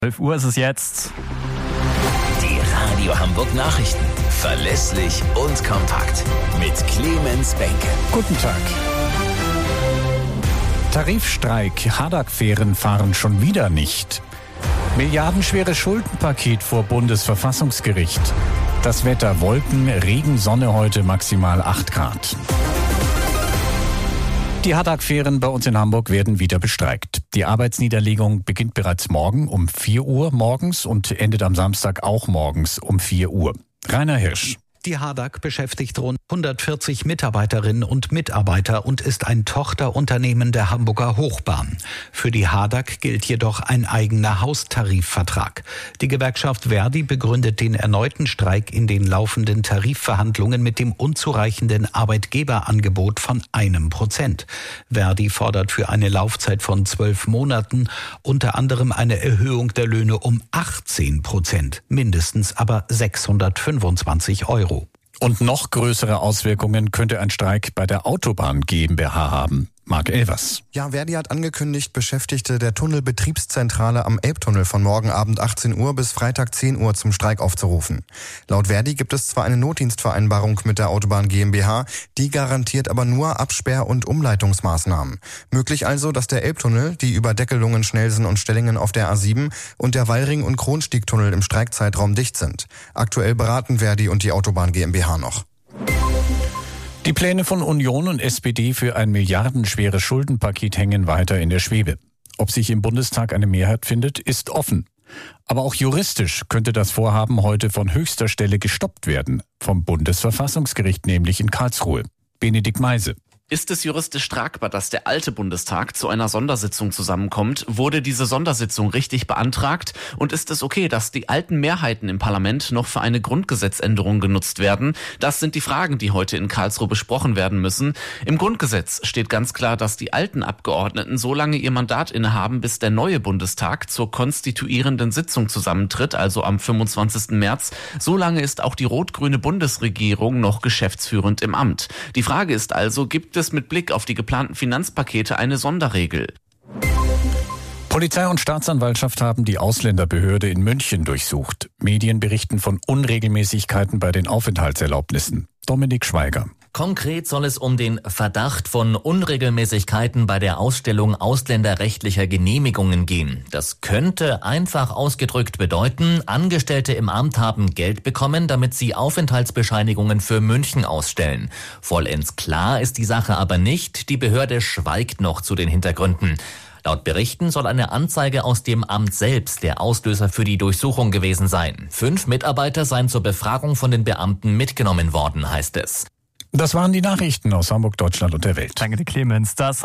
12 Uhr ist es jetzt. Die Radio Hamburg Nachrichten. Verlässlich und kompakt. Mit Clemens Benke. Guten Tag. Tarifstreik. Hadak-Fähren fahren schon wieder nicht. Milliardenschwere Schuldenpaket vor Bundesverfassungsgericht. Das Wetter: Wolken, Regen, Sonne, heute maximal 8 Grad. Die Hadak-Fähren bei uns in Hamburg werden wieder bestreikt. Die Arbeitsniederlegung beginnt bereits morgen um 4 Uhr morgens und endet am Samstag auch morgens um 4 Uhr. Rainer Hirsch. Die Hadak beschäftigt rund 140 Mitarbeiterinnen und Mitarbeiter und ist ein Tochterunternehmen der Hamburger Hochbahn. Für die Hadak gilt jedoch ein eigener Haustarifvertrag. Die Gewerkschaft ver.di begründet den erneuten Streik in den laufenden Tarifverhandlungen mit dem unzureichenden Arbeitgeberangebot von 1%. ver.di fordert für eine Laufzeit von 12 Monaten unter anderem eine Erhöhung der Löhne um 18%, mindestens aber 625 €. Und noch größere Auswirkungen könnte ein Streik bei der Autobahn GmbH haben. Marc Elvers. Ja, ver.di hat angekündigt, Beschäftigte der Tunnelbetriebszentrale am Elbtunnel von morgen Abend 18 Uhr bis Freitag 10 Uhr zum Streik aufzurufen. Laut ver.di gibt es zwar eine Notdienstvereinbarung mit der Autobahn GmbH, die garantiert aber nur Absperr- und Umleitungsmaßnahmen. Möglich also, dass der Elbtunnel, die Überdeckelungen Schnellsen und Stellingen auf der A7 und der Wallring- und Kronstiegtunnel im Streikzeitraum dicht sind. Aktuell beraten ver.di und die Autobahn GmbH noch. Die Pläne von Union und SPD für ein milliardenschweres Schuldenpaket hängen weiter in der Schwebe. Ob sich im Bundestag eine Mehrheit findet, ist offen. Aber auch juristisch könnte das Vorhaben heute von höchster Stelle gestoppt werden. Vom Bundesverfassungsgericht nämlich in Karlsruhe. Benedikt Meise. Ist es juristisch tragbar, dass der alte Bundestag zu einer Sondersitzung zusammenkommt? Wurde diese Sondersitzung richtig beantragt? Und ist es okay, dass die alten Mehrheiten im Parlament noch für eine Grundgesetzänderung genutzt werden? Das sind die Fragen, die heute in Karlsruhe besprochen werden müssen. Im Grundgesetz steht ganz klar, dass die alten Abgeordneten so lange ihr Mandat innehaben, bis der neue Bundestag zur konstituierenden Sitzung zusammentritt, also am 25. März. So lange ist auch die rot-grüne Bundesregierung noch geschäftsführend im Amt. Die Frage ist also, gibt es mit Blick auf die geplanten Finanzpakete eine Sonderregel? Polizei und Staatsanwaltschaft haben die Ausländerbehörde in München durchsucht. Medien berichten von Unregelmäßigkeiten bei den Aufenthaltserlaubnissen. Dominik Schweiger. Konkret soll es um den Verdacht von Unregelmäßigkeiten bei der Ausstellung ausländerrechtlicher Genehmigungen gehen. Das könnte einfach ausgedrückt bedeuten, Angestellte im Amt haben Geld bekommen, damit sie Aufenthaltsbescheinigungen für München ausstellen. Vollends klar ist die Sache aber nicht. Die Behörde schweigt noch zu den Hintergründen. Laut Berichten soll eine Anzeige aus dem Amt selbst der Auslöser für die Durchsuchung gewesen sein. 5 Mitarbeiter seien zur Befragung von den Beamten mitgenommen worden, heißt es. Das waren die Nachrichten aus Hamburg, Deutschland und der Welt. Danke dir, Clemens. Das